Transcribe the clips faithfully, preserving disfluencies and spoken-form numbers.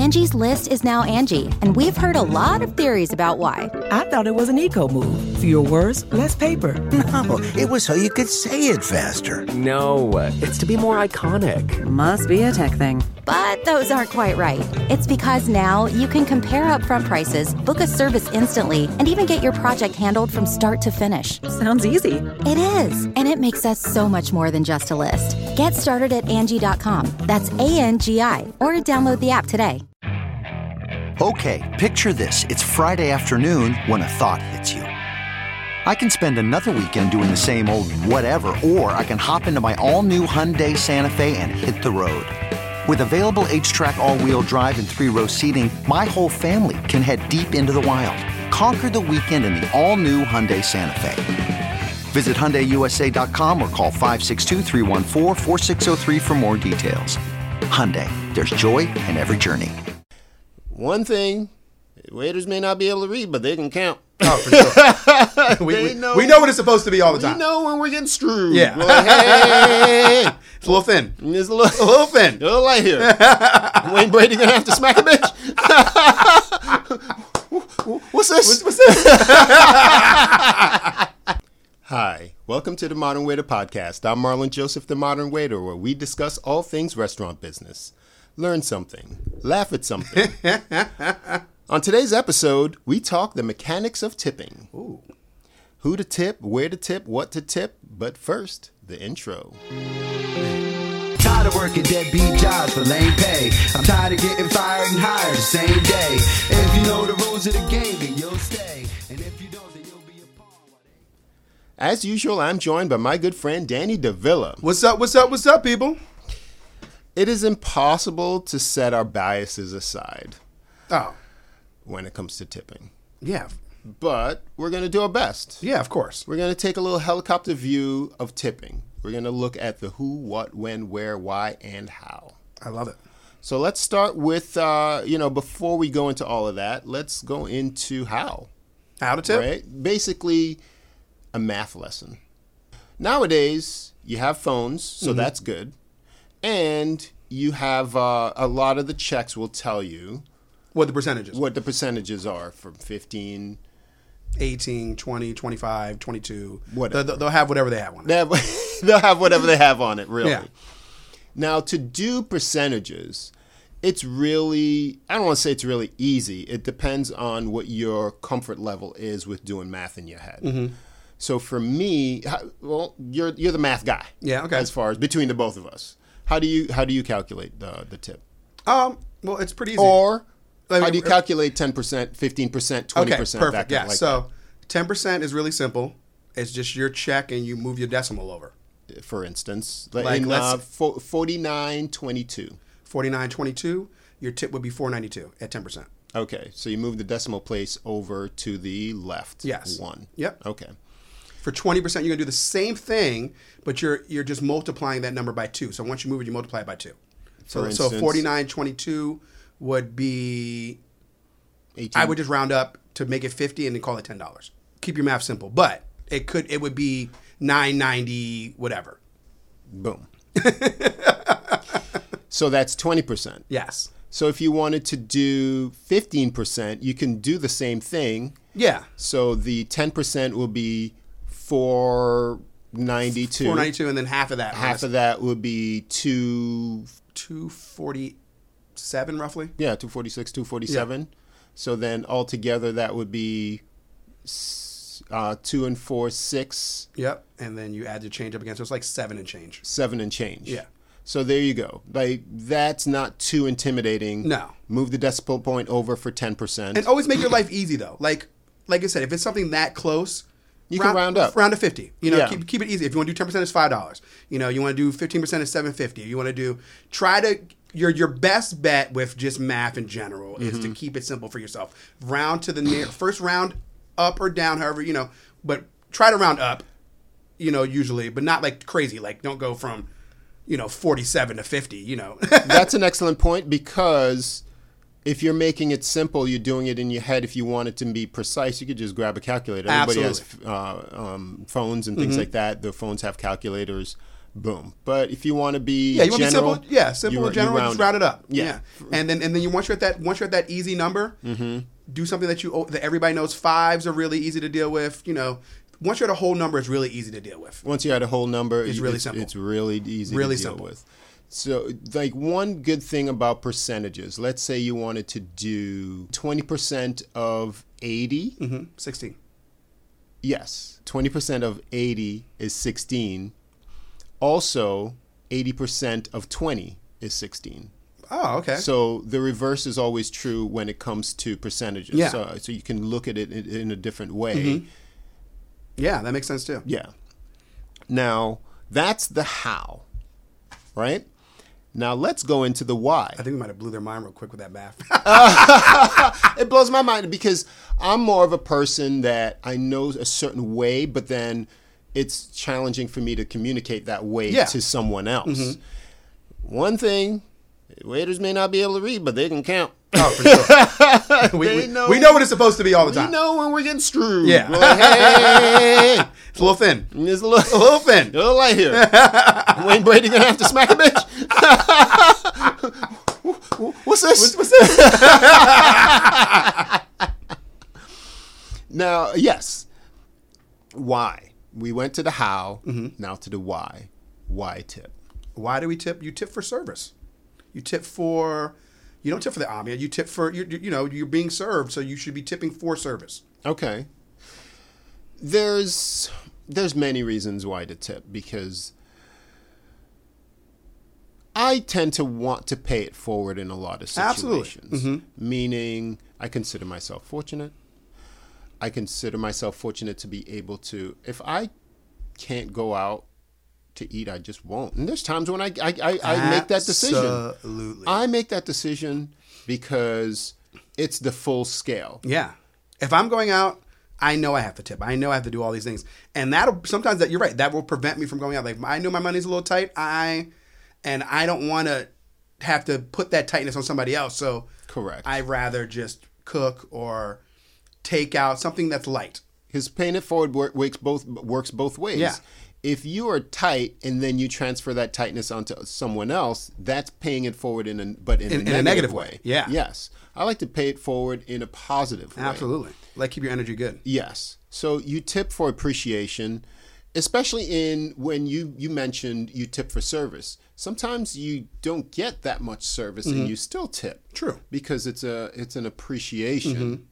Angie's List is now Angie, and we've heard a lot of theories about why. I thought it was an eco move. Fewer words, less paper. No, it was so you could say it faster. No, it's to be more iconic. Must be a tech thing. But those aren't quite right. It's because now you can compare upfront prices, book a service instantly, and even get your project handled from start to finish. Sounds easy. It is, and it makes us so much more than just a list. Get started at Angie dot com. That's A N G I, or download the app today. Okay, picture this. It's Friday afternoon when a thought hits you. I can spend another weekend doing the same old whatever, or I can hop into my all-new Hyundai Santa Fe and hit the road. With available H-Track all-wheel drive and three-row seating, my whole family can head deep into the wild. Conquer the weekend in the all-new Hyundai Santa Fe. Visit Hyundai U S A dot com or call five six two, three one four, four six zero three for more details. Hyundai, there's joy in every journey. One thing, waiters may not be able to read, but they can count. Oh, for sure. we, we, know, we know what it's supposed to be all the time. We know when we're getting screwed. Yeah. We're like, hey, it's a little thin. It's a little, a little thin. A little light here. Wayne Brady gonna have to smack a bitch. What's this? What's, what's this? Hi, welcome to the Modern Waiter Podcast. I'm Marlon Joseph, the Modern Waiter, where we discuss all things restaurant business. Learn something. Laugh at something. On today's episode, we talk the mechanics of tipping. Ooh. Who to tip, where to tip, what to tip. But first, the intro. Tired of working deadbeat jobs for lame pay. I'm tired of getting fired and hired the same day. If you know the rules of the game, then you'll stay. And if you don't, then you'll be a pawn. As usual, I'm joined by my good friend Danny Davila. What's up, what's up, what's up, people? It is impossible to set our biases aside. Oh. When it comes to tipping. Yeah. But we're going to do our best. Yeah, of course. We're going to take a little helicopter view of tipping. We're going to look at the who, what, when, where, why, and how. I love it. So let's start with, uh, you know, before we go into all of that, let's go into how. How to tip? Right? Basically, a math lesson. Nowadays, you have phones, so mm-hmm. that's good. And you have uh, a lot of the checks will tell you what the percentages what the percentages are from fifteen, eighteen, twenty, twenty-five, twenty-two. Whatever. They'll, they'll have whatever they have on it. They have, they'll have whatever they have on it, really. Yeah. Now, to do percentages, it's really, I don't want to say it's really easy. It depends on what your comfort level is with doing math in your head. Mm-hmm. So for me, well, you're you're the math guy. Yeah, okay. As far as between the both of us. How do you how do you calculate the the tip? Um, well, it's pretty easy. Or I mean, how do you calculate ten percent, fifteen percent, twenty percent? Okay, perfect. That kind Yeah. like so ten percent is really simple. It's just your check and you move your decimal over. For instance, like in let's, uh, forty-nine twenty-two. forty-nine twenty-two, your tip would be four ninety-two at ten percent. Okay, so you move the decimal place over to the left. Yes. One. Yep. Okay. For twenty percent, you're going to do the same thing, but you're you're just multiplying that number by two. So once you move it, you multiply it by two. So, so forty-nine twenty-two would be, eighteen. I would just round up to make it fifty and then call it ten dollars. Keep your math simple. But it could it would be nine ninety whatever. Boom. So that's twenty percent. Yes. So if you wanted to do fifteen percent, you can do the same thing. Yeah. So the ten percent will be four ninety-two. four ninety-two, and then half of that. Half of that would be two... two forty-seven, roughly? Yeah, two forty-six, two forty-seven. Yeah. So then altogether that would be uh, two and four, six. Yep, and then you add the change up again, so it's like seven and change. Seven and change. Yeah. So there you go. Like, that's not too intimidating. No. Move the decimal point over for ten percent. And always make your life easy, though. Like like I said, if it's something that close... You round, can round up. Round to fifty. You know, yeah. keep keep it easy. If you want to do ten percent, it's five dollars. You know, you want to do fifteen percent, it's seven fifty. You want to do, try to, your your best bet with just math in general is mm-hmm. to keep it simple for yourself. Round to the near, first round up or down, however, you know, but try to round up, you know, usually, but not like crazy. Like, don't go from, you know, forty-seven to fifty, you know. That's an excellent point, because if you're making it simple, you're doing it in your head. If you want it to be precise, you could just grab a calculator. Everybody Absolutely. has uh, um, phones and things mm-hmm. like that. The phones have calculators. boom. But if you want to be Yeah, you want to be general, simple. Yeah, simple you- and general. you Just round it up. Yeah. Yeah. And then and then you once you're at that once you're at that easy number, Mm-hmm. do something that you that everybody knows. Fives are really easy to deal with. You know, once you're at a whole number, it's really easy to deal with. Once you're at a whole number, It's you- really it's, simple. It's really easy Really to deal simple. with. So, like, one good thing about percentages, let's say you wanted to do twenty percent of eighty. Mm-hmm. Sixteen. Yes, twenty percent of eighty is sixteen. Also, eighty percent of twenty is sixteen. Oh, okay. So the reverse is always true when it comes to percentages. Yeah. So, so you can look at it in, in a different way. Mm-hmm. Yeah, that makes sense too. Yeah. Now, that's the how, right? Now, let's go into the why. I think we might have blew their mind real quick with that math. It blows my mind because I'm more of a person that I know a certain way, but then it's challenging for me to communicate that way Yeah. to someone else. One thing, waiters may not be able to read, but they can count. Oh, for sure. we, They we, know- we know what it's supposed to be all the We time. know when we're getting screwed. Yeah. We're like, hey, It's a little thin. there's a little, A little thin. a little light here. Wayne Brady gonna have to smack a bitch. What's this? What's this? Now, yes. Why? We went to the how, Mm-hmm. now to the why. Why tip? Why do we tip? You tip for service. You tip for. You don't tip for the ambiance. You tip for you. You know, you're being served, so you should be tipping for service. Okay. There's there's many reasons why to tip because I tend to want to pay it forward in a lot of Absolutely. situations. Meaning I consider myself fortunate. I consider myself fortunate to be able to, if I can't go out to eat, I just won't. And there's times when I I, I, I make that decision. Absolutely. I make that decision because it's the full scale. Yeah. If I'm going out, I know I have to tip. I know I have to do all these things, and that'll sometimes that you're right. That will prevent me from going out. Like I know my money's a little tight. I and I don't want to have to put that tightness on somebody else. So Correct. I rather just cook or take out something that's light. His paying it forward work, works both works both ways. Yeah. If you are tight and then you transfer that tightness onto someone else, that's paying it forward in a but in, In- a, in negative a negative way. way. Yeah. Yes. I like to pay it forward in a positive way. Absolutely. Like keep your energy good. Yes. So you tip for appreciation, especially in when you you mentioned you tip for service. Sometimes you don't get that much service and you still tip. True. Because it's a it's an appreciation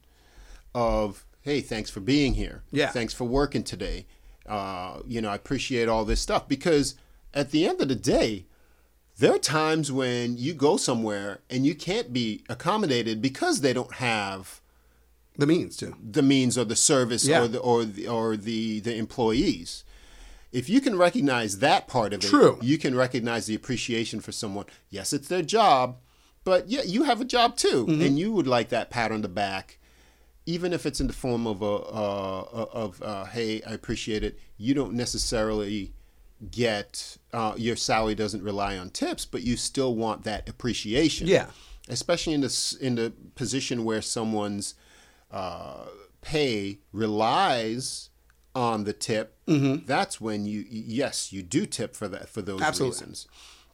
of, hey, thanks for being here. Yeah. Thanks for working today. Uh, you know, I appreciate all this stuff because at the end of the day, there are times when you go somewhere and you can't be accommodated because they don't have The means too. the means or the service Yeah. or the or the or the, the employees. If you can recognize that part of it, True. you can recognize the appreciation for someone. Yes, it's their job, but yeah, you have a job too, Mm-hmm. and you would like that pat on the back, even if it's in the form of a uh, of uh, hey, I appreciate it. You don't necessarily get uh, your salary doesn't rely on tips, but you still want that appreciation. Yeah. Especially in this in the position where someone's uh, pay relies on the tip, that's when you yes you do tip for that for those Absolutely. reasons.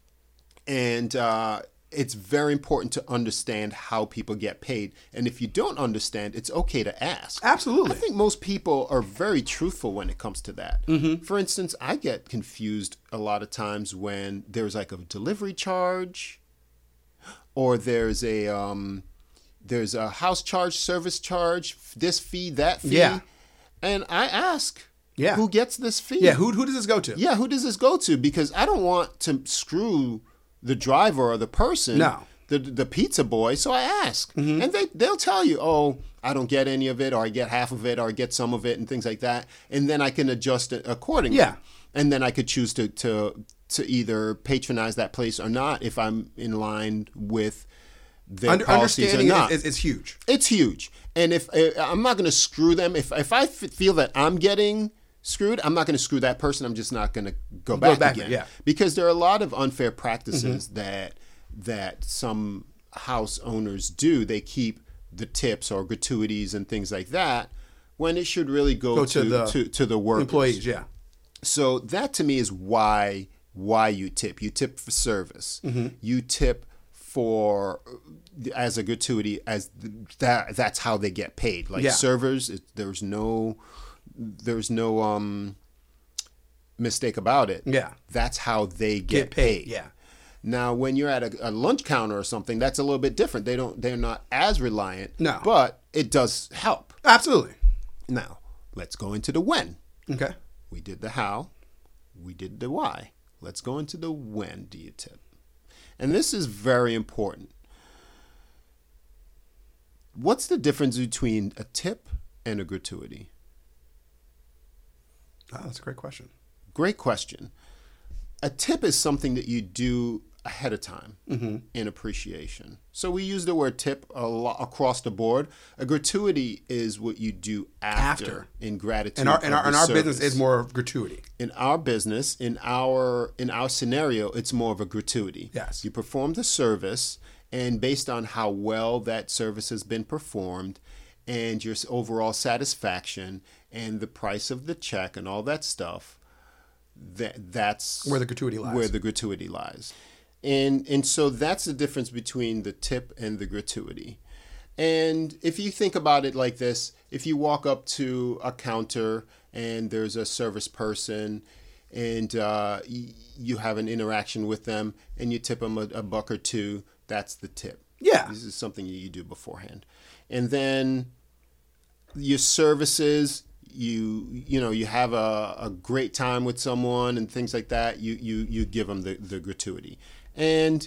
And uh, it's very important to understand how people get paid. And if you don't understand, it's okay to ask. Absolutely. I think most people are very truthful when it comes to that. Mm-hmm. For instance, I get confused a lot of times when there's like a delivery charge, or there's a um, there's a house charge, service charge, this fee, that fee. Yeah. And I ask, Yeah. who gets this fee? Yeah. Who who does this go to? Yeah, who does this go to? Because I don't want to screw the driver or the person, No. the the pizza boy. So I ask, and they they'll tell you, oh, I don't get any of it, or I get half of it, or I get some of it, and things like that. And then I can adjust it accordingly. Yeah. And then I could choose to to to either patronize that place or not if I'm in line with their Under, policies or understanding not. is, is, is huge. It's huge. And if uh, I'm not going to screw them, if if I f- feel that I'm getting screwed, I'm not going to screw that person. I'm just not going to go back, back, again. yeah. Because there are a lot of unfair practices that that some house owners do. They keep the tips or gratuities and things like that when it should really go, Go to to the to, to the workers. Employees, yeah. So that to me is why why you tip. You tip for service. Mm-hmm. You tip for as a gratuity, as that. That's how they get paid. Like Yeah. servers, it, there's no, there's no um, mistake about it. Yeah. That's how they get, Get paid, paid. yeah. Now, when you're at a, a lunch counter or something, that's a little bit different. They don't. They're not as reliant. No. But it does help. Absolutely. Now, let's go into the when. Okay. We did the how. We did the why. Let's go into the when do you tip. And this is very important. What's the difference between a tip and a gratuity? Oh, that's a great question. Great question. A tip is something that you do ahead of time Mm-hmm. in appreciation. So we use the word tip a lot across the board. A gratuity is what you do after, After. in gratitude. And our and of our, and the our business service. is more of gratuity. In our business, in our in our scenario, it's more of a gratuity. Yes. You perform the service, and based on how well that service has been performed, and your overall satisfaction, and the price of the check, and all that stuff, that that's Where the gratuity lies. Where the gratuity lies, and and so that's the difference between the tip and the gratuity. And if you think about it like this, if you walk up to a counter and there's a service person and uh, y- you have an interaction with them and you tip them a, a buck or two, that's the tip. Yeah. This is something you do beforehand. And then your services, you you know, you have a, a great time with someone and things like that, you you, you give them the, the gratuity. And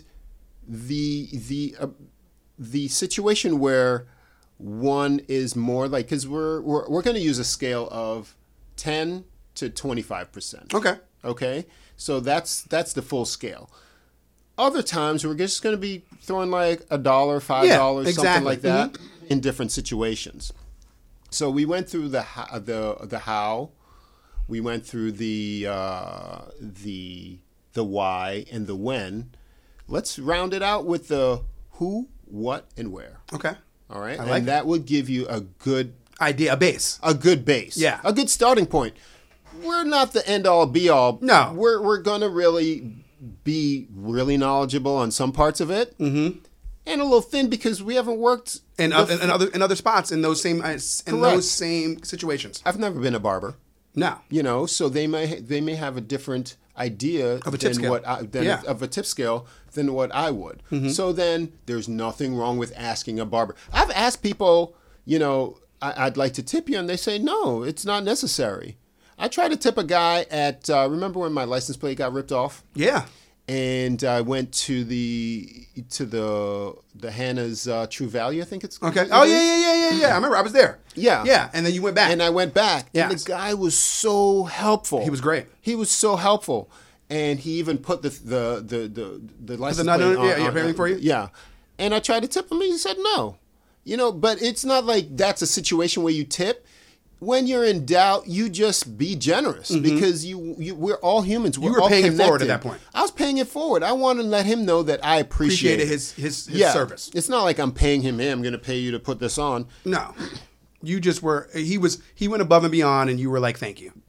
the the uh, the situation where one is more like, because we're we're, we're going to use a scale of ten to twenty-five percent. Okay. Okay, so that's that's the full scale. Other times we're just going to be throwing like a dollar, five dollars, Yeah, something exactly. like that, in different situations. So we went through the ho- the the how, we went through the uh, the the why and the when. Let's round it out with the who, what, and where. Okay. All right, I and like it. that would give you a good Idea, a base. a good base. Yeah. A good starting point. We're not the end all be all. No. We're we're gonna really be really knowledgeable on some parts of it. Mm-hmm. And a little thin because we haven't worked And, with- uh, and other in other spots in those same uh, in Correct. those same situations. I've never been a barber. No. You know, so they may they may have a different idea Of a tip than scale. what I, than Yeah. of a tip scale than what I would. Mm-hmm. So then there's nothing wrong with asking a barber. I've asked people, you know, I, I'd like to tip you, and they say no, it's not necessary. I tried to tip a guy at uh, remember when my license plate got ripped off, Yeah. and I went to the to the the Hannah's uh, True Value, I think it's Okay. it Oh is. yeah, yeah, yeah, yeah, yeah. I remember I was there. Yeah. Yeah. And then you went back. And I went back. And Yes. the guy was so helpful. He was great. He was so helpful. And he even put the the the the, the license nut plate on it? Yeah, on- yeah, on- everything for you? Yeah. And I tried to tip him, and he said no. You know, but it's not like that's a situation where you tip. When you're in doubt, you just be generous because you, you we're all humans. We're Mm-hmm. were all paying it forward at connected. that point. I was paying it forward. I want to let him know that I appreciate Appreciated it. his his, his yeah. service. It's not like I'm paying him. Hey, I'm going to pay you to put this on. No. You just were he was he went above and beyond and you were like, thank you.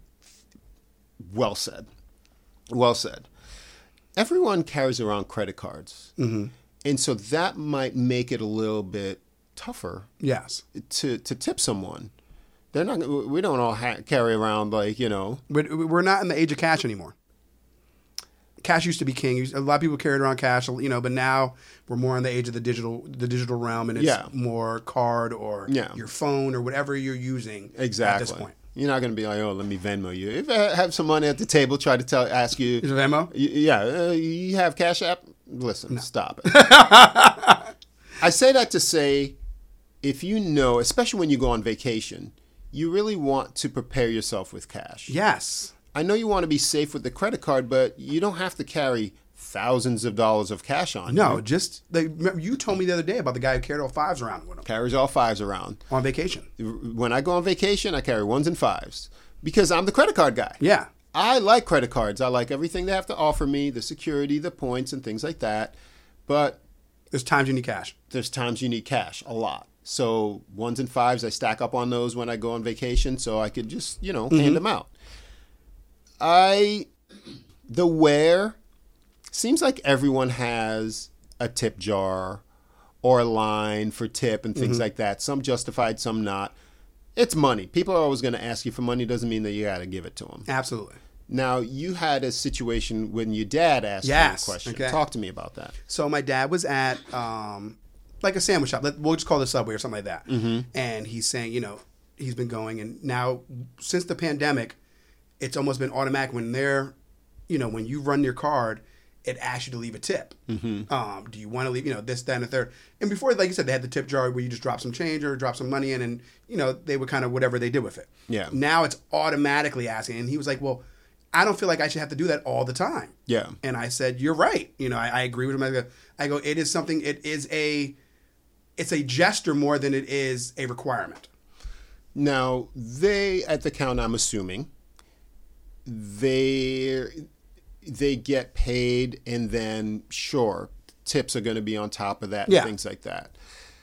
Well said. Well said. Everyone carries around credit cards. Mm-hmm. And so that might make it a little bit tougher Yes. to, to tip someone. They're not. We don't all ha- carry around like, you know. We're, we're not in the age of cash anymore. Cash used to be king. A lot of people carried around cash, you know, but now we're more in the age of the digital, the digital realm, and it's Yeah. more card or Yeah. your phone or whatever you're using Exactly. at this point. You're not going to be like, oh, let me Venmo you. If I have some money at the table, try to tell, ask you. Is it Venmo? Y- Yeah, uh, you have Cash App? Listen, stop it. I say that to say, if you know, especially when you go on vacation, you really want to prepare yourself with cash. Yes. I know you want to be safe with the credit card, but you don't have to carry thousands of dollars of cash on No, you. just they, remember you told me the other day about the guy who carried all fives around with him Carries all fives around. on vacation. When I go on vacation, I carry ones and fives because I'm the credit card guy. Yeah. I like credit cards. I like everything they have to offer me, the security, the points, and things like that. But There's times you need cash. there's times you need cash a lot. So ones and fives, I stack up on those when I go on vacation so I could just, you know, hand them out. I the where seems like everyone has a tip jar or a line for tip and things mm-hmm. like that. Some justified, some not. It's money. People are always going to ask you for money. Doesn't mean that you got to give it to them. Absolutely. Now, you had a situation when your dad asked yes. you a question. Okay. Talk to me about that. So my dad was at um, like a sandwich shop. We'll just call it a Subway or something like that. Mm-hmm. And he's saying, you know, he's been going. And now, since the pandemic, it's almost been automatic when they're, you know, when you run your card, it asks you to leave a tip. Mm-hmm. Um, do you want to leave, you know, this, that, and the third. And before, like you said, they had the tip jar where you just drop some change or drop some money in and, you know, they would kind of whatever they did with it. Yeah. Now it's automatically asking. And he was like, well, I don't feel like I should have to do that all the time. Yeah. And I said, you're right. You know, I, I agree with him. I go, I go, it is something, it is a, it's a gesture more than it is a requirement. Now, they, at the count, I'm assuming, they they get paid and then, sure, tips are going to be on top of that and yeah. things like that.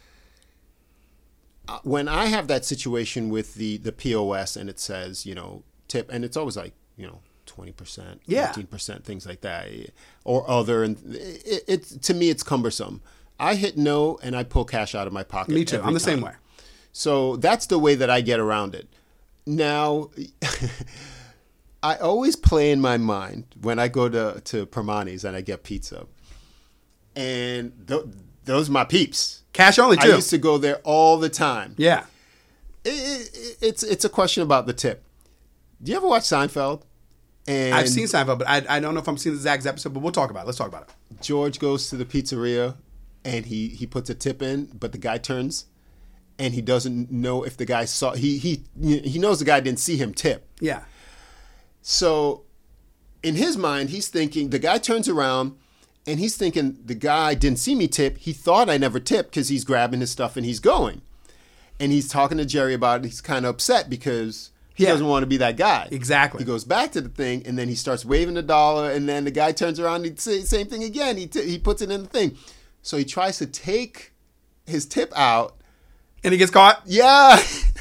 Uh, when I have that situation with the, the P O S and it says, you know, tip, and it's always like, you know, twenty percent, yeah. fifteen percent, things like that, or other. And it, it, to me, it's cumbersome. I hit no and I pull cash out of my pocket. Me too. I'm the same way. So that's the way that I get around it. Now, I always play in my mind when I go to, to Permani's and I get pizza. And th- those are my peeps. Cash only, too. I used to go there all the time. Yeah. It, it, it's it's a question about the tip. Do you ever watch Seinfeld? And I've seen Seinfeld, but I, I don't know if I'm seeing the Zach's episode, but we'll talk about it. Let's talk about it. George goes to the pizzeria and he, he puts a tip in, but the guy turns and he doesn't know if the guy saw, he, he, he knows the guy didn't see him tip. Yeah. So in his mind, he's thinking, the guy turns around and he's thinking, the guy didn't see me tip. He thought I never tipped because he's grabbing his stuff and he's going. And he's talking to Jerry about it. He's kind of upset because he yeah. doesn't want to be that guy. Exactly. He goes back to the thing and then he starts waving the dollar and then the guy turns around and he says the same thing again. He, t- he puts it in the thing. So he tries to take his tip out. And he gets caught? Yeah.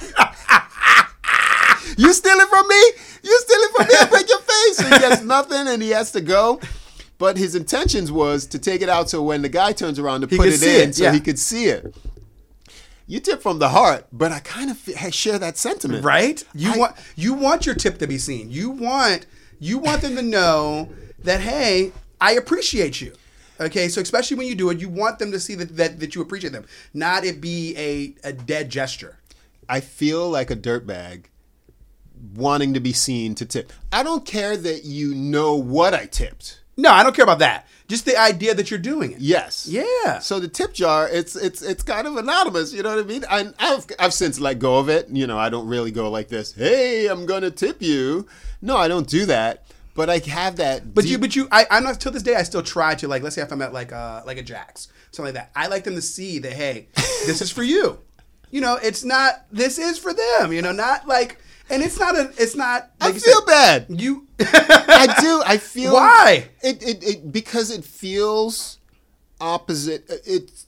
You steal it from me? You steal it from me? I break your face. So he gets nothing and he has to go. But his intentions was to take it out so when the guy turns around to he put it in it, so yeah. he could see it. You tip from the heart, but I kind of f- share that sentiment. Right? You I, want you want your tip to be seen. You want you want them to know that, hey, I appreciate you. Okay, so especially when you do it, you want them to see that that, that you appreciate them, not it be a, a dead gesture. I feel like a dirtbag wanting to be seen to tip. I don't care that you know what I tipped. No, I don't care about that. Just the idea that you're doing it. Yes. Yeah. So the tip jar, it's it's it's kind of anonymous. You know what I mean? I, I've I've since let go of it. You know, I don't really go like this. Hey, I'm gonna tip you. No, I don't do that. But I have that. But deep- you, but you, I, I'm not till this day. I still try to, like, let's say if I'm at like uh like a Jack's, something like that. I like them to see that, hey, this is for you. You know, it's not. This is for them. You know, not like. And it's not a. It's not. I Like you feel said, bad. You. I do. I feel. Why? It, it it because it feels opposite. It's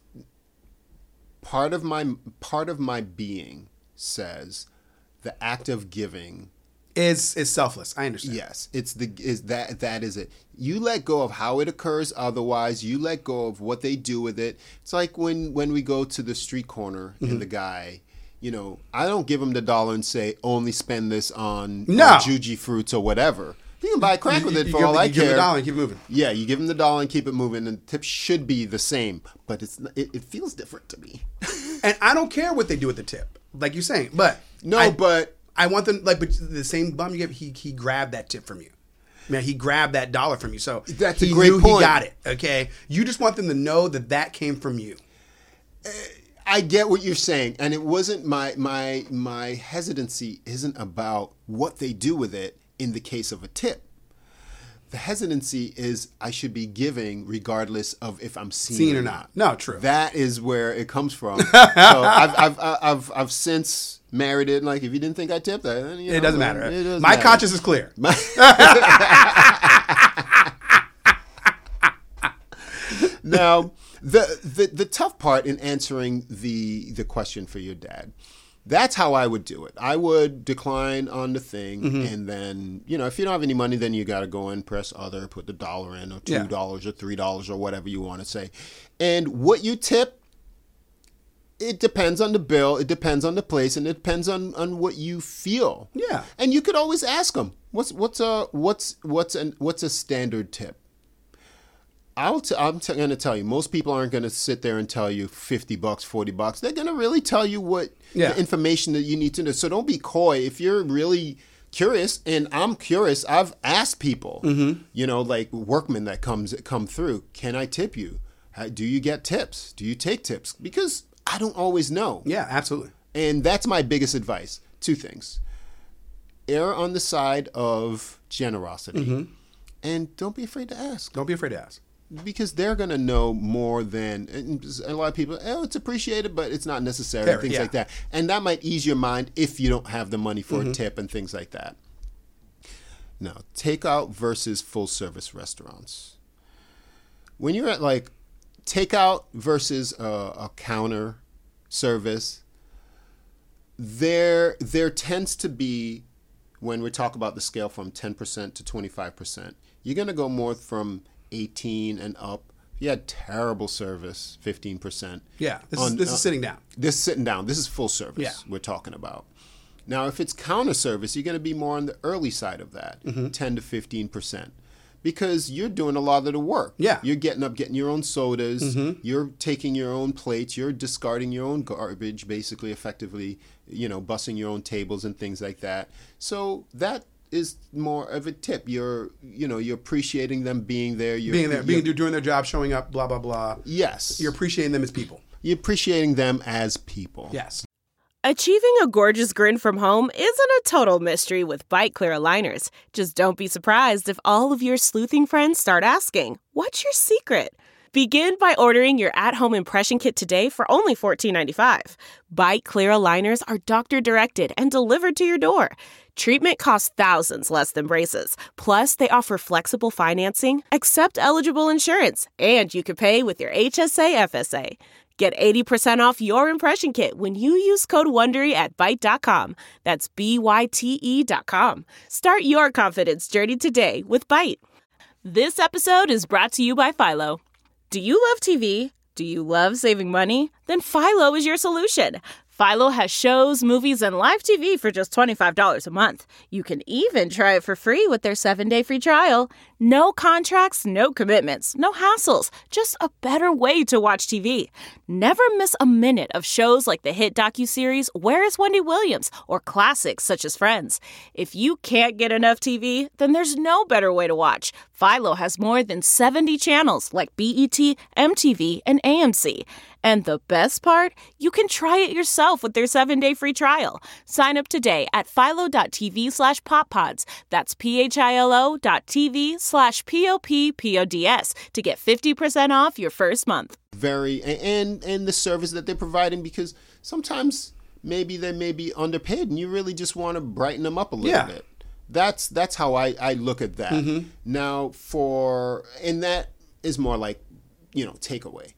part of my part of my being says the act of giving is is selfless. I understand. Yes, it's the is that that is it. You let go of how it occurs. Otherwise, you let go of what they do with it. It's like when when we go to the street corner mm-hmm. and the guy. You know, I don't give him the dollar and say, only spend this on, no. on Juji fruits or whatever. You can buy a crack with it you for give, all I you care. You give him the dollar and keep it moving. Yeah, you give him the dollar and keep it moving. And the tip should be the same. But it's it, it feels different to me. And I don't care what they do with the tip. Like you're saying. But. No, I, but. I want them, like, but the same bum you give, he, he grabbed that tip from you. Man, he grabbed that dollar from you. So that's he a great knew point. He got it. Okay? You just want them to know that that came from you. Uh, I get what you're saying, and it wasn't my my my hesitancy isn't about what they do with it in the case of a tip. The hesitancy is I should be giving regardless of if I'm seen, seen or or not. not. No, true. That is where it comes from. So I've, I've I've I've I've since married it. And like if you didn't think I tipped that, then, you know, it doesn't matter. It doesn't my matter. conscience is clear. My- Now, the, the the tough part in answering the the question for your dad, That's how I would do it. I would decline on the thing, Mm-hmm. and then, you know, if you don't have any money, then you got to go in, press other, put the dollar in, or two dollars Yeah. or three dollars or whatever you want to say. And what you tip, it depends on the bill, it depends on the place, and it depends on, on what you feel. Yeah. And you could always ask them, what's what's a what's what's an what's a standard tip? I'll t- I'm t- going to tell you, most people aren't going to sit there and tell you fifty bucks, forty bucks. They're going to really tell you what Yeah. the information that you need to know. So don't be coy. If you're really curious, and I'm curious, I've asked people, Mm-hmm. you know, like workmen that comes come through, can I tip you? How, do you get tips? Do you take tips? Because I don't always know. Yeah, absolutely. And that's my biggest advice. Two things. Err on the side of generosity. Mm-hmm. And don't be afraid to ask. Don't be afraid to ask. Because they're going to know more than and a lot of people, oh, it's appreciated, but it's not necessary, Fair, and things yeah. like that. And that might ease your mind if you don't have the money for Mm-hmm. a tip and things like that. Now, takeout versus full service restaurants. When you're at like takeout versus a, a counter service, there there tends to be, when we talk about the scale from ten percent to twenty-five percent, you're going to go more from eighteen and up. If you had terrible service, fifteen percent. Yeah, this is On- this uh, is sitting down. This is sitting down. This is full service Yeah. we're talking about. Now, if it's counter service, you're going to be more on the early side of that, Mm-hmm. ten to fifteen percent. Because you're doing a lot of the work. Yeah. You're getting up, getting your own sodas. Mm-hmm. You're taking your own plates. You're discarding your own garbage, basically, effectively, you know, bussing your own tables and things like that. So that is more of a tip. You're, you know, you're appreciating them being there. You're, Being there, being you're- doing their job, showing up, blah blah blah. Yes. You're appreciating them as people. You're appreciating them as people. Yes. Achieving a gorgeous grin from home isn't a total mystery with Bite Clear aligners. Just don't be surprised if all of your sleuthing friends start asking, "What's your secret?" Begin by ordering your at-home impression kit today for only fourteen ninety-five. Bite Clear aligners are doctor-directed and delivered to your door. Treatment costs thousands less than braces. Plus, they offer flexible financing, accept eligible insurance, and you can pay with your H S A F S A. Get eighty percent off your impression kit when you use code WONDERY at Byte dot com. That's B Y T E dot com. Start your confidence journey today with Byte. This episode is brought to you by Philo. Do you love T V? Do you love saving money? Then Philo is your solution. Philo has shows, movies, and live T V for just twenty-five dollars a month. You can even try it for free with their seven-day free trial. No contracts, no commitments, no hassles. Just a better way to watch T V. Never miss a minute of shows like the hit docuseries Where is Wendy Williams? Or classics such as Friends. If you can't get enough T V, then there's no better way to watch. Philo has more than seventy channels like B E T, M T V, and A M C. And the best part? You can try it yourself with their seven-day free trial. Sign up today at philo.tv slash poppods. That's P-H-I-L-O dot TV slash P-O-P-P-O-D-S to get fifty percent off your first month. Very, and and the service that they're providing, because sometimes maybe they may be underpaid and you really just want to brighten them up a little Yeah. bit. That's that's how I, I look at that. Mm-hmm. Now for, and that is more like, you know, takeaway.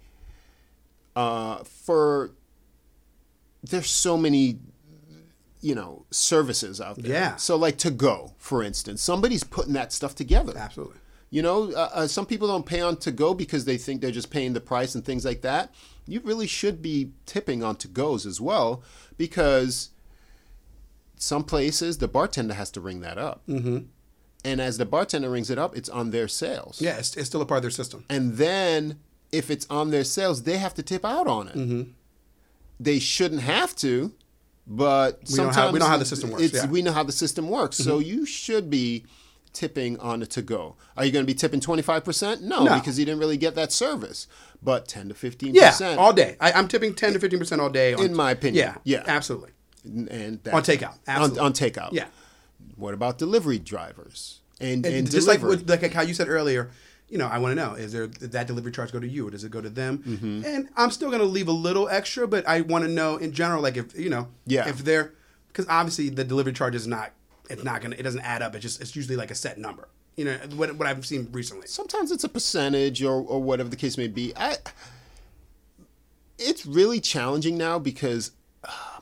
Uh, for, there's so many, you know, services out there. Yeah. So like to go, for instance, somebody's putting that stuff together. Absolutely. You know, uh, uh, some people don't pay on to go because they think they're just paying the price and things like that. You really should be tipping on to goes as well, because some places the bartender has to ring that up. Mm-hmm. And as the bartender rings it up, it's on their sales. Yeah, it's, it's still a part of their system. And then if it's on their sales, they have to tip out on it. Mm-hmm. They shouldn't have to, but We know how- sometimes we know how the system works, It's, yeah. We know how the system works. So you should be tipping on a to-go. Are you going to be tipping twenty-five percent? No, No. because you didn't really get that service. But ten to fifteen Yeah, percent. all day. I, I'm tipping ten to fifteen percent all day. On, In my opinion, Yeah, yeah. absolutely. And that, On takeout, absolutely. On, on takeout. Yeah. What about delivery drivers? And, And and just delivery. like, with, like how you said earlier, you know, I want to know, is there did that delivery charge go to you or does it go to them? Mm-hmm. And I'm still going to leave a little extra, but I want to know in general, like if, you know, Yeah. if they're, because obviously the delivery charge is not, it's not going to, it doesn't add up. It's just, it's usually like a set number, you know, what, what I've seen recently. Sometimes it's a percentage or, or whatever the case may be. I, it's really challenging now because, oh man,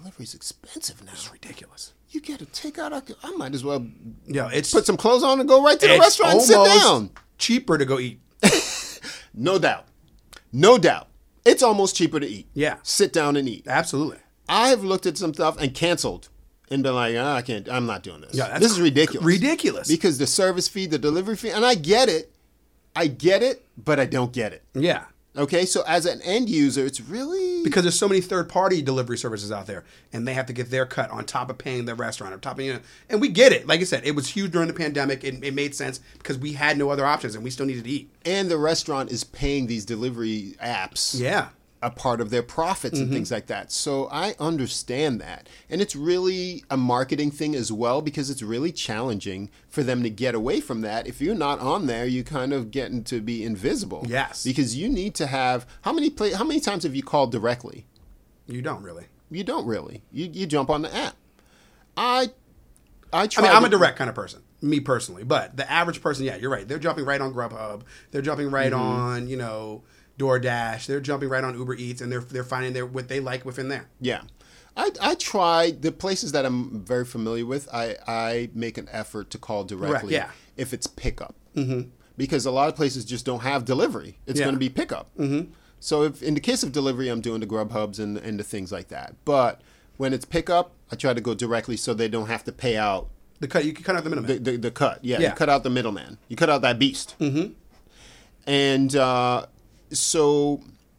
delivery's expensive now. It's ridiculous. You get a takeout. I, could- I might as well Yeah, it's put some clothes on and go right to the it's restaurant and sit almost down. cheaper to go eat. No doubt. No doubt. It's almost cheaper to eat. Yeah. Sit down and eat. Absolutely. I've looked at some stuff and canceled and been like, oh, I can't, I'm not doing this. Yeah, that's this is ridiculous. ridiculous. Because the service fee, the delivery fee, and I get it. I get it, but I don't get it. Yeah. Okay, so as an end user, it's really... Because there's so many third-party delivery services out there, and they have to get their cut on top of paying the restaurant, on top of, you know, and we get it. Like I said, it was huge during the pandemic. It, it made sense because we had no other options, and we still needed to eat. And the restaurant is paying these delivery apps Yeah. a part of their profits and things like that. So I understand that. And it's really a marketing thing as well, because it's really challenging for them to get away from that. If you're not on there, you kind of getting to be invisible. Yes. Because you need to have, how many play, how many times have you called directly? You don't really. You don't really. You you jump on the app. I I try I mean, I'm to- a direct kind of person, me personally. But the average person, yeah, you're right. They're jumping right on Grubhub. They're jumping right Mm-hmm. on, you know, DoorDash. They're jumping right on Uber Eats, and they're they're finding their what they like within there. Yeah. I, I try the places that I'm very familiar with. I, I make an effort to call directly yeah. if it's pickup, mm-hmm. because a lot of places just don't have delivery. It's Yeah. going to be pickup. Mm-hmm. So if in the case of delivery, I'm doing the Grubhubs and and the things like that. But when it's pickup, I try to go directly so they don't have to pay out The cut, you can cut out the middleman. the the, the cut. Yeah, Yeah. you cut out the middleman. You cut out that beast. Mm-hmm. And uh, so.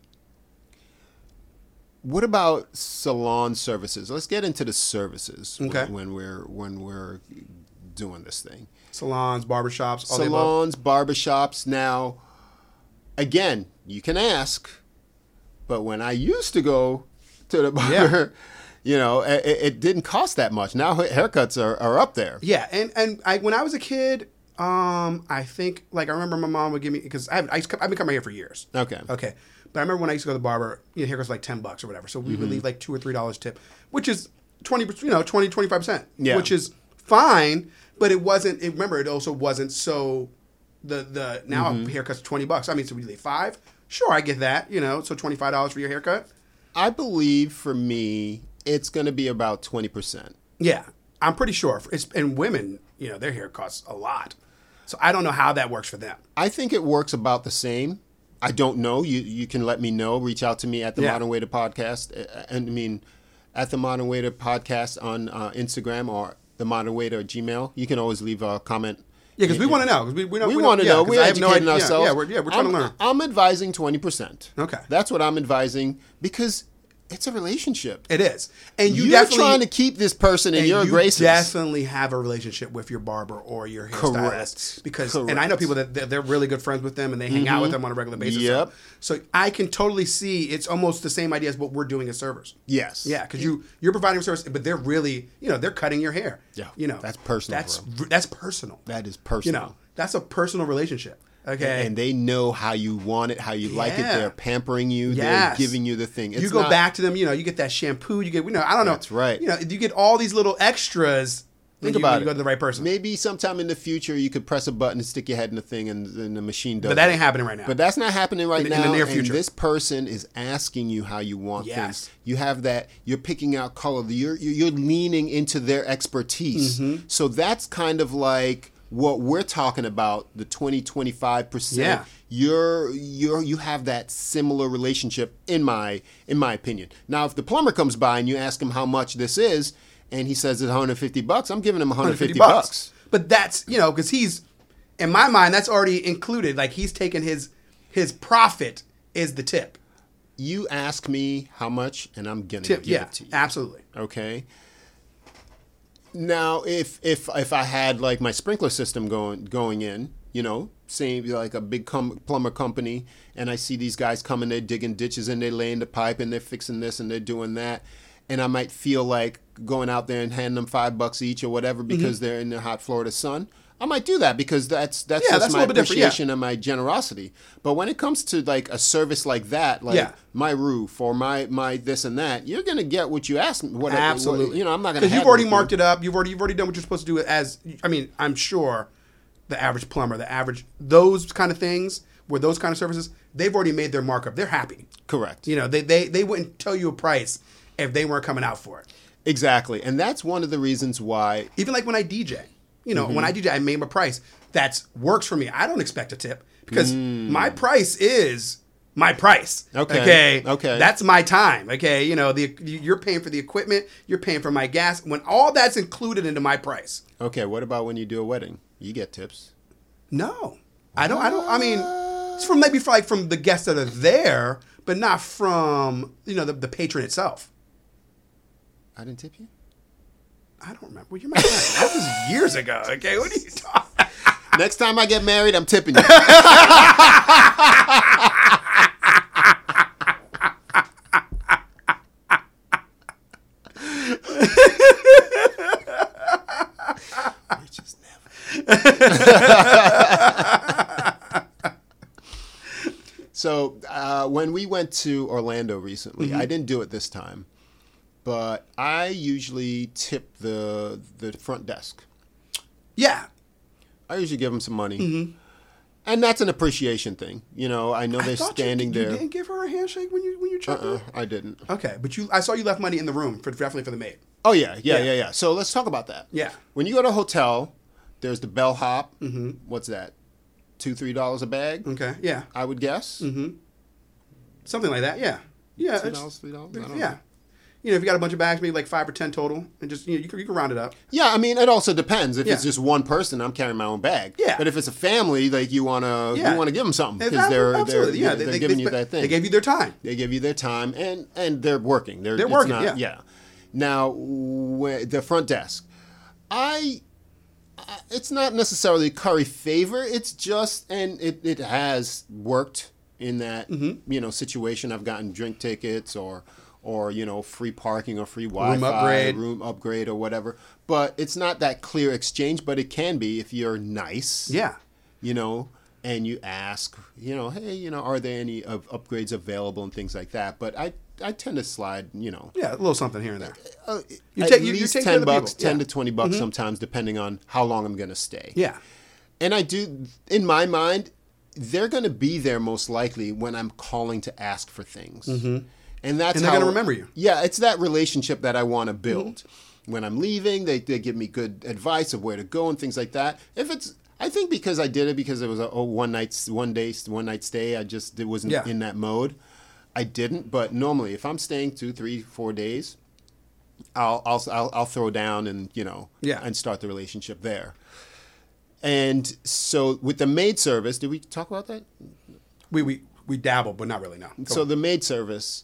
What about salon services? Let's get into the services when- Okay. when we're when we're doing this thing. Salons, barbershops, all the above. Salons, barbershops. Now, again, you can ask, but when I used to go to the barber, you know, it, it didn't cost that much. Now haircuts are, are up there. Yeah, and and I when I was a kid, um, I think like I remember my mom would give me because I I used to, I've been coming here for years. Okay. Okay, but I remember when I used to go to the barber, you know, haircuts like ten bucks or whatever, so we Mm-hmm. would leave like two or three dollars tip, which is twenty, you know, twenty twenty five percent, Yeah. which is fine, but it wasn't. It, remember, it also wasn't so. The the now Mm-hmm. haircuts twenty bucks. I mean, so we leave five. Sure, I get that. You know, so twenty five dollars for your haircut. I believe for me, it's going to be about twenty percent. Yeah, I'm pretty sure. It's, and women, you know, their hair costs a lot. So I don't know how that works for them. I think it works about the same. I don't know. You you can let me know. Reach out to me at the Yeah. Modern Waiter Podcast. uh, And I mean, at the Modern Waiter Podcast on uh, Instagram or the Modern Waiter at Gmail. You can always leave a comment. Yeah, because we want to know. 'Cause we we, don't, We, we want to don't- yeah, know. 'cause We're I have no educating idea. ourselves. Yeah, we're, yeah, we're trying I'm, to learn. I'm advising twenty percent. Okay. That's what I'm advising because it's a relationship. It is, and you You're definitely trying to keep this person in and your you graces. definitely have a relationship with your barber or your hairstylist. Correct. Because, and I Correct. know people that they're, they're really good friends with them and they hang out with them on a regular basis. Yep. So, so I can totally see it's almost the same idea as what we're doing as servers. Yes. Yeah, because you you're providing a service, but they're really you know they're cutting your hair. Yeah, you know that's personal, That's bro. that's personal. That is You personal. know that's a personal relationship. Okay, And they know how you want it, how you like it. Yeah. They're pampering you. Yes. They're giving you the thing. It's you go not- back to them, you know, you get that shampoo, you get, you know, I don't know. That's right. You know, you get all these little extras when Think you, about when it. you go to the right person. Maybe sometime in the future you could press a button and stick your head in the thing, and, and the machine does. But that it. ain't happening right now. But that's not happening right In the- now. in the near and future. this person is asking you how you want Yes. things. You have that. You're picking out color. You're you're, you're leaning into their expertise. Mm-hmm. So that's kind of like what we're talking about. The twenty, twenty-five percent. Yeah. You're you're you have that similar relationship in my in my opinion. Now, if the plumber comes by and you ask him how much this is, and he says it's one hundred fifty bucks, I'm giving him one hundred fifty bucks. But that's, you know, because he's, in my mind, that's already included. Like he's taking his his profit is the tip. You ask me how much, and I'm gonna Tip, give yeah, it to you. absolutely. Okay. Now, if if if I had like my sprinkler system going going in, you know, same like a big com- plumber company, and I see these guys coming, they're digging ditches and they're laying the pipe and they're fixing this and they're doing that, and I might feel like going out there and handing them five bucks each or whatever because they're in the hot Florida sun. I might do that because that's that's Yeah, just that's a my little bit different, yeah. appreciation and my generosity. But when it comes to like a service like that, like Yeah. my roof or my my this and that, you're gonna get what you ask. What Absolutely. what- you know, I'm not gonna because you've have already anything. marked it up. You've already you've already done what you're supposed to do. As I mean, I'm sure the average plumber, the average those kind of things where those kind of services, they've already made their markup. They're happy. Correct. You know, they they they wouldn't tell you a price if they weren't coming out for it. Exactly. And that's one of the reasons why. Even like when I D J. You know, Mm-hmm. when I D J, I made a price that works for me. I don't expect a tip because my price is my price. Okay. Okay. Okay. That's my time. Okay. You know, the you're paying for the equipment, you're paying for my gas. When all that's included into my price. Okay, what about when you do a wedding? You get tips. No, I don't. I don't. I mean, it's from maybe for like from the guests that are there, but not from you know the, the patron itself. I didn't tip you? I don't remember. Well, you're my friend. That was years ago. Okay, what are you talking? Next time I get married, I'm tipping you. We just never. So uh, when we went to Orlando recently, I didn't do it this time, but I usually tip the the front desk. Yeah. I usually give them some money. And that's an appreciation thing. You know, I know I they're thought standing you, you there. didn't give her a handshake when you when you checked Uh-uh, her? I didn't. Okay, but you I saw you left money in the room for definitely for the maid. Oh, yeah, yeah, Yeah. yeah, yeah. So let's talk about that. Yeah. When you go to a hotel, there's the bellhop. Mm-hmm. What's that? Two, three dollars a bag, Okay. Yeah. I would guess. Mm-hmm. Something like that. Yeah. Yeah. Two it's- dollars, three dollars. I don't Yeah. know. You know, if you got a bunch of bags, maybe like five or ten total, and just you know, you can, you can round it up. Yeah, I mean, it also depends. If Yeah. it's just one person, I'm carrying my own bag. Yeah. But if it's a family, like you wanna, Yeah. you wanna give them something because Exactly, they're absolutely. they're, yeah, they're they, giving they, you that thing. They gave you their time. They give you their time, and and they're working. They're, They're it's working, not- yeah. Now, wh- the front desk, I, I- it's not necessarily curry favor. It's just, and it, it has worked in that Mm-hmm. you know situation. I've gotten drink tickets or or you know free parking or free Wi-Fi, upgrade. room upgrade or whatever. But it's not that clear exchange. But it can be if you're nice. Yeah. You know. And you ask, you know, hey, you know, are there any of upgrades available and things like that? But I, I tend to slide, you know, Yeah, a little something here and there. uh, You at take- you- you least take care of ten the bucks, people. ten Yeah. to twenty bucks sometimes, depending on how long I'm going to stay. Yeah. And I do, in my mind, they're going to be there most likely when I'm calling to ask for things, and that's And they're how- gonna remember you. Yeah, it's that relationship that I want to build. When I'm leaving, they they give me good advice of where to go and things like that. If it's I think because I did it because it was a oh, one night, one day, one night stay. I just it wasn't Yeah. in that mode. I didn't, but normally if I'm staying two, three, four days, I'll I'll I'll, I'll throw down and you know Yeah. and start the relationship there. And so with the maid service, did we talk about that? We we we dabble, but not really. No. Go So on. the maid service,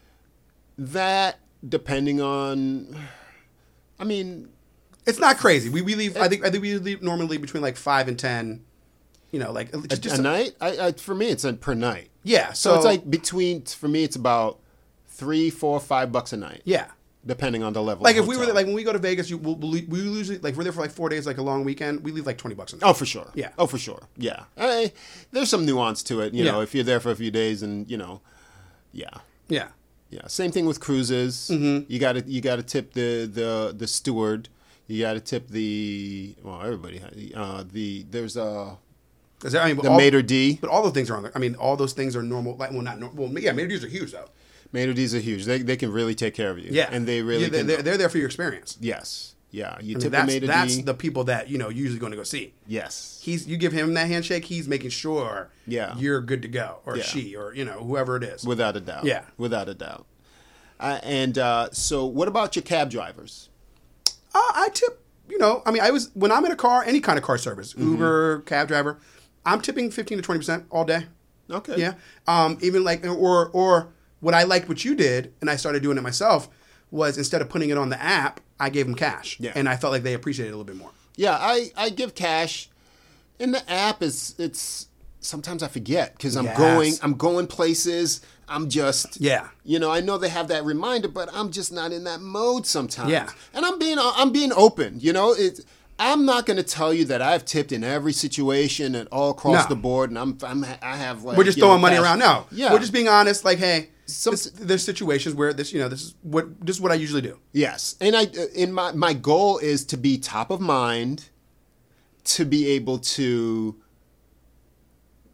that depending on, I mean, It's not crazy. We we leave. I think I think we leave normally between like five and ten. You know, like a, just, just a night. I, I for me it's a per night. Yeah. So, So, it's like between for me it's about three, four, five bucks a night. yeah. Depending on the level. Like of if we were hotel. like when we go to Vegas, you we'll, we'll, leave- we usually like we're there for like four days, like a long weekend. We leave like twenty bucks a night. Oh, for sure. Yeah. Oh, for sure. Yeah. I, there's some nuance to it. You know, Yeah. if you're there for a few days and you know, yeah. Yeah. Yeah, same thing with cruises. Mm-hmm. You got to you got to tip the, the the steward. You got to tip the well everybody. Uh, the there's a 'Cause, I mean, the all, maitre d. But all those things are on there. I mean, all those things are normal. Like, well, not normal. Well, yeah, maitre d's are huge though. Maitre d's are huge. They they can really take care of you. Yeah, and they really yeah, they're, can. they're, they're there for your experience. Yes. Yeah. You I mean, tip the that's maitre that's d. the people that you know usually going to go see. Yes. He's you give him that handshake, he's making sure Yeah. you're good to go, or Yeah. she, or you know whoever it is. Without a doubt. Yeah. Without a doubt. Uh, and uh, so, what about your cab drivers? Uh, I tip. You know, I mean, I was when I'm in a car, any kind of car service, Mm-hmm. Uber, cab driver, I'm tipping fifteen to twenty percent all day. Okay. Yeah. Um, even like, or or what I liked what you did, and I started doing it myself, was instead of putting it on the app, I gave them cash, Yeah. and I felt like they appreciated it a little bit more. Yeah, I, I give cash. In the app is it's sometimes I forget because I'm Yes. going I'm going places. I'm just Yeah. You know, I know they have that reminder, but I'm just not in that mode sometimes. Yeah. And I'm being I'm being open. You know, it. I'm not going to tell you that I've tipped in every situation and all across No. the board, and I'm, I'm I have like We're just you know, throwing money cash. around. No, Yeah, we're just being honest. Like, hey, Some- this, there's situations where this, you know, this is what this is what I usually do. Yes, and I in my my goal is to be top of mind, to be able to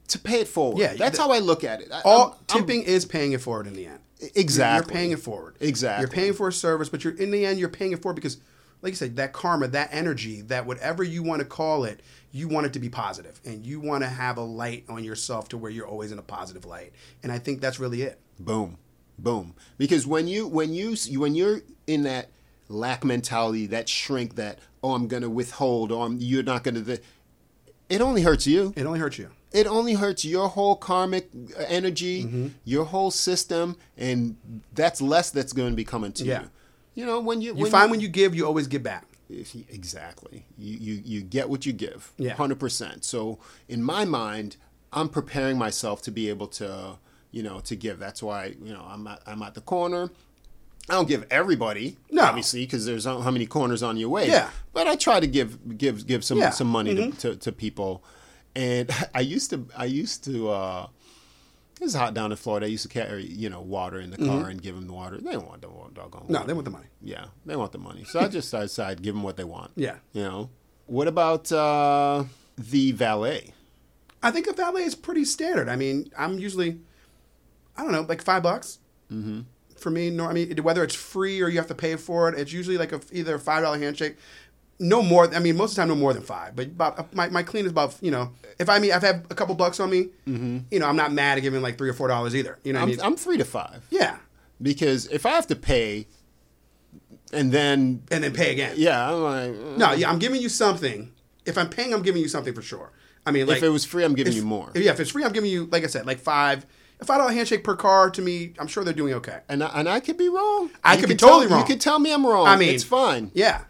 to pay it forward. Yeah, That's the- how I look at it. I, All I'm- tipping is paying it forward in the end. Exactly. You're paying it forward. Exactly. You're paying for a service, but you're in the end you're paying it forward because, like you said, that karma, that energy, that whatever you want to call it, you want it to be positive, and you want to have a light on yourself to where you're always in a positive light. And I think that's really it. Boom, boom. Because when you when you when you're in that lack mentality, that shrink, that oh I'm going to withhold, or I'm, you're not going to, it only hurts you. It only hurts you. It only hurts your whole karmic energy, Mm-hmm. your whole system, and that's less that's going to be coming to Yeah. you. You know, when you You when find when you give, you always give back. if you- exactly, you, you you get what you give, Yeah. one hundred percent. So in my mind, I'm preparing myself to be able to, you know, to give. That's why you know I'm at, I'm at the corner. I don't give everybody, No. obviously, because there's how many corners on your way. Yeah. But I try to give give give some Yeah. some money Mhm. to, to to people. And I used to, I used to, uh, it was hot down in Florida. I used to carry, you know, water in the car and give them the water. They don't want the doggone water. No, they want the money. Yeah, they want the money. So I just decided to give them what they want. Yeah. You know? What about uh, the valet? I think a valet is pretty standard. I mean, I'm usually, I don't know, like five bucks. Mm-hmm. For me, no, I mean, whether it's free or you have to pay for it, it's usually like a, either a five dollar handshake. No more. I mean, most of the time, no more than five. But about my, my clean is about, you know, if I mean, I've had a couple bucks on me, mm-hmm. you know, I'm not mad at giving like three or four dollars either. You know what I'm, I mean? I'm three to five. Yeah. Because if I have to pay and then. And then pay again. Yeah, I'm like. uh, No, yeah, I'm giving you something. If I'm paying, I'm giving you something for sure. I mean, like. If it was free, I'm giving if- you more. Yeah, if it's free, I'm giving you, like I said, like five. A five dollar handshake per car, to me, I'm sure they're doing okay. And I, and I could be wrong. I You could be tell- totally wrong. You could tell me I'm wrong. I mean, it's fine. Yeah.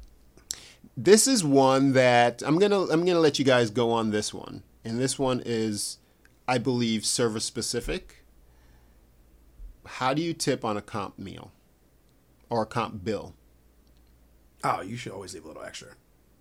This is one that I'm gonna I'm gonna let you guys go on this one, and this one is, I believe, service specific. How do you tip on a comp meal or a comp bill? Oh, you should always leave a little extra.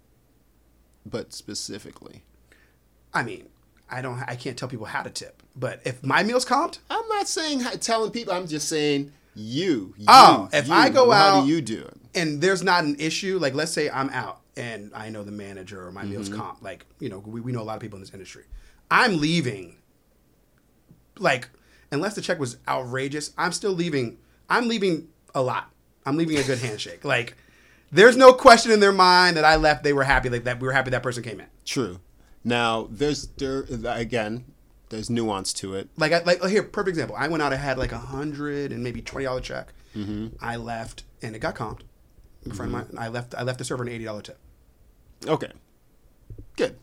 But specifically, I mean, I don't. I can't tell people how to tip, but if my meal's comped, I'm not saying how- telling people. I'm just saying you. you Oh, if you, I go how out- do you do it? and there's not an issue, like let's say I'm out and I know the manager or my meal's Mm-hmm. comp, like, you know, we, we know a lot of people in this industry. I'm leaving, like, unless the check was outrageous, I'm still leaving. I'm leaving a lot. I'm leaving a good handshake. Like, there's no question in their mind that I left, they were happy, like that we were happy that person came in. True. Now there's there again. There's nuance to it. Like, I, like here, perfect example. I went out, I had like a hundred and maybe twenty dollar check. Mm-hmm. I left, and it got comped. A friend of mine, I left. I left the server an eighty dollar tip. Okay. Good.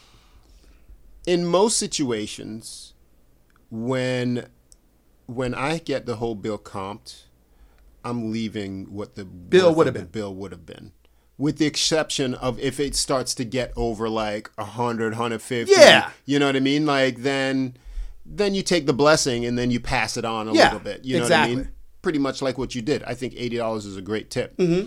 In most situations, when when I get the whole bill comped, I'm leaving what the Bill worth would of have the been. bill would have been. With the exception of if it starts to get over like one hundred, one fifty. Yeah. You know what I mean? Like then then you take the blessing and then you pass it on a Yeah, little bit. You know exactly. what I mean? Pretty much like what you did. I think eighty dollars is a great tip. Mm-hmm.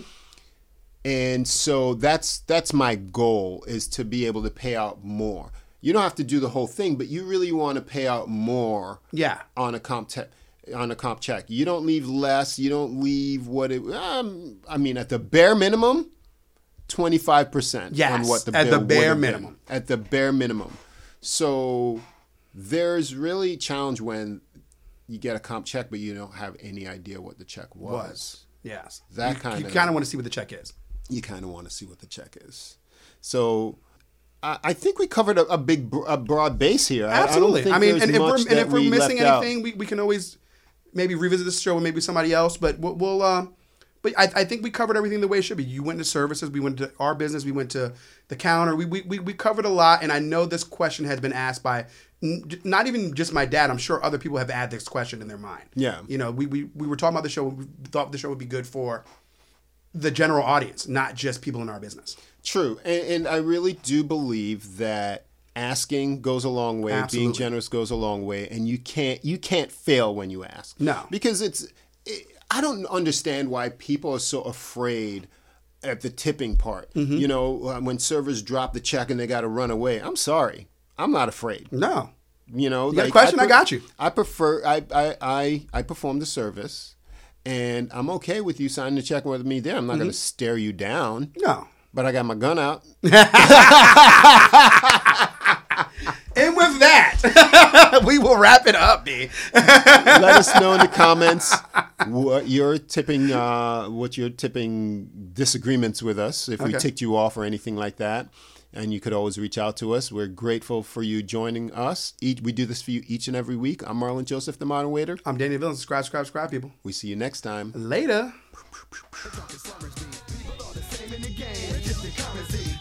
And so that's that's my goal, is to be able to pay out more. You don't have to do the whole thing, but you really want to pay out more Yeah. on a comp te- on a comp check. You don't leave less. You don't leave what it. Um, I mean, at the bare minimum, twenty-five percent Yes, on what the at bill the bare would have been. minimum. At the bare minimum. So there's really challenge when you get a comp check, but you don't have any idea what the check was. Was. Yes. That You- kind You of- kind of want to see what the check is. You kind of want to see what the check is. So I, I think we covered a, a big, br- a broad base here. I- Absolutely. I, don't think I mean, there's and if we're much and that if we're we missing left out. anything, we, we can always maybe revisit this show with maybe somebody else. But we'll. we'll uh, but I, I think we covered everything the way it should be. You went to services. We went to our business. We went to the counter. We we we, we covered a lot. And I know this question has been asked by n- not even just my dad. I'm sure other people have had this question in their mind. Yeah. You know, we we, we were talking about the show. We thought the show would be good for the general audience, not just people in our business. True. And, and I really do believe that asking goes a long way. Absolutely. Being generous goes a long way. And you can't you can't fail when you ask. No. Because it's it, I don't understand why people are so afraid at the tipping part. Mm-hmm. You know, uh, when servers drop the check and they got to run away. I'm sorry. I'm not afraid. No. You know, You got a question? I got you. I prefer I I I, I perform the service, and I'm okay with you signing the check with me there. I'm not going to stare you down. No. But I got my gun out. And with that, we will wrap it up, B. Let us know in the comments what your tipping, uh, what your tipping disagreements with us, if we Okay. ticked you off or anything like that. And you could always reach out to us. We're grateful for you joining us. Each, we do this for you each and every week. I'm Marlon Joseph, the Modern Waiter. I'm Danny Villain. Subscribe, subscribe, subscribe, people. We see you next time. Later. People are the same in the game. It's just the currency.